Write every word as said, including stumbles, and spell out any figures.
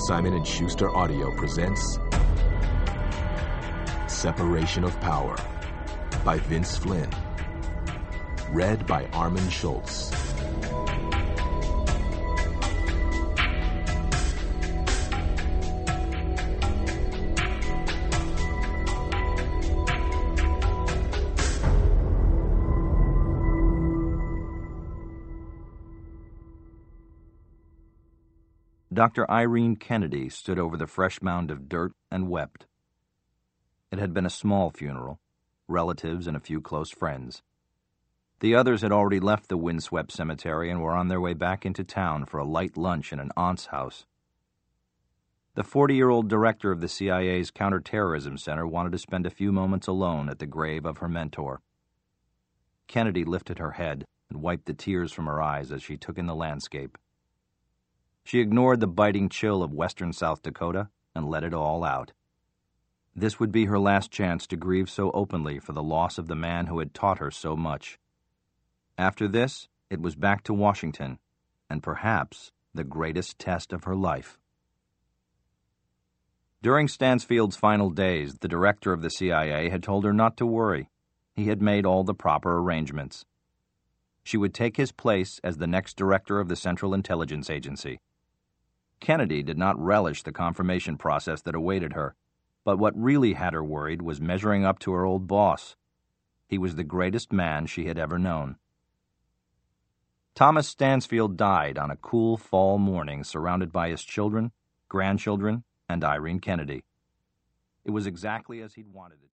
Simon and Schuster Audio presents Separation of Power by Vince Flynn. Read by Armin Schultz. Doctor Irene Kennedy stood over the fresh mound of dirt and wept. It had been a small funeral, relatives and a few close friends. The others had already left the windswept cemetery and were on their way back into town for a light lunch in an aunt's house. The forty-year-old director of the C I A's Counterterrorism Center wanted to spend a few moments alone at the grave of her mentor. Kennedy lifted her head and wiped the tears from her eyes as she took in the landscape. She ignored the biting chill of western South Dakota and let it all out. This would be her last chance to grieve so openly for the loss of the man who had taught her so much. After this, it was back to Washington, and perhaps the greatest test of her life. During Stansfield's final days, the director of the C I A had told her not to worry. He had made all the proper arrangements. She would take his place as the next director of the Central Intelligence Agency. Kennedy did not relish the confirmation process that awaited her, but what really had her worried was measuring up to her old boss. He was the greatest man she had ever known. Thomas Stansfield died on a cool fall morning surrounded by his children, grandchildren, and Irene Kennedy. It was exactly as he'd wanted it.